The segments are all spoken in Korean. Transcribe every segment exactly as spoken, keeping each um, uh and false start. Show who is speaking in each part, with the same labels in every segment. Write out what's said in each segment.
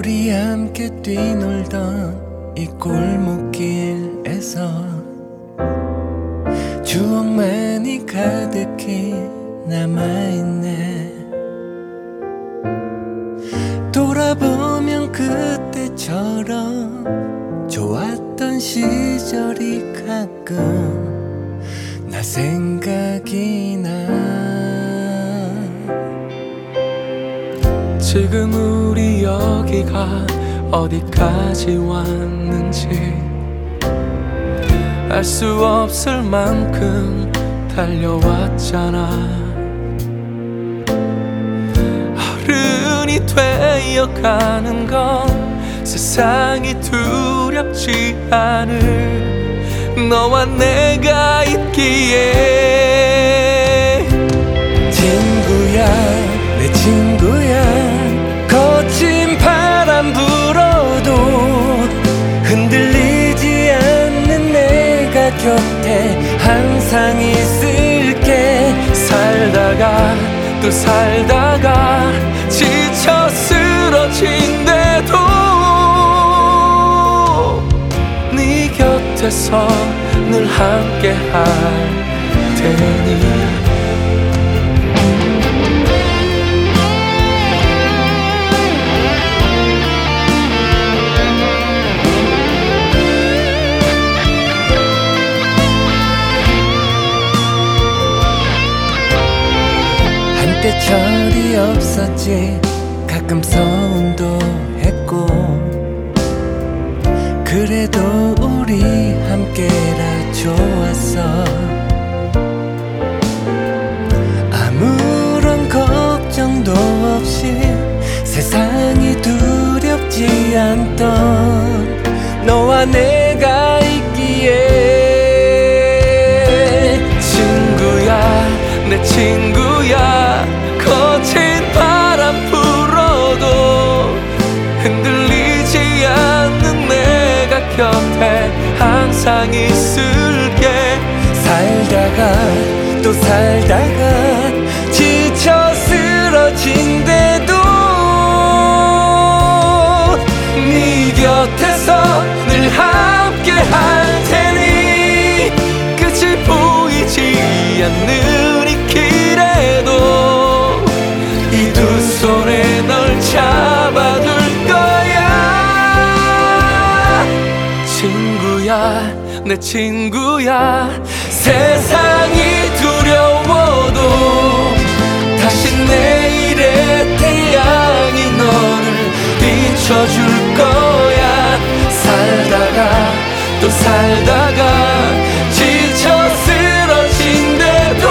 Speaker 1: 우리 함께 뛰놀던 이 골목길에서 추억만이 가득히 남아있네. 돌아보면 그때처럼 좋았던 시절이 가끔 나 생각이 나.
Speaker 2: 지금 우리 여기가 어디까지 왔는지 알 수 없을 만큼 달려왔잖아. 어른이 되어가는 건 세상이 두렵지 않을 너와 내가 있기에.
Speaker 1: 친구야 내 친구야 거친 바람 불어도 흔들리지 않는 내가 곁에 항상 있을게.
Speaker 2: 살다가 또 살다가 지쳐 쓰러진대도 네 곁에서 늘 함께 할 테니.
Speaker 1: 한때 철이 없었지. 가끔 서운도 했고 그래도 우리 함께라 좋았어. 아무런 걱정도 없이 세상이 두렵지 않던 너와 내가 있기에.
Speaker 2: 친구야 내 친구야 거친 바람 불어도 흔들리지 않는 내가 곁에 항상 있을게.
Speaker 1: 살다가 또 살다가 지쳐 쓰러진대도
Speaker 2: 네 곁에서 늘 함께 할 테니. 끝이 보이지 않는 이 길에도 이 두 손에 널 잡아둘 거야. 친구야 내 친구야 세상이 두려워도 다시 내일의 태양이 너를 비춰줄 거야. 살다가 또 살다가 지쳐 쓰러진대도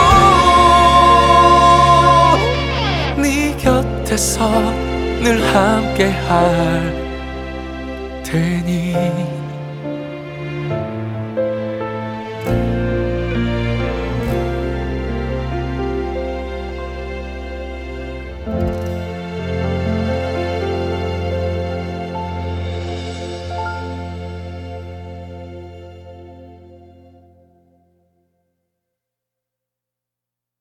Speaker 2: 네 곁에서 늘 함께 할 테니.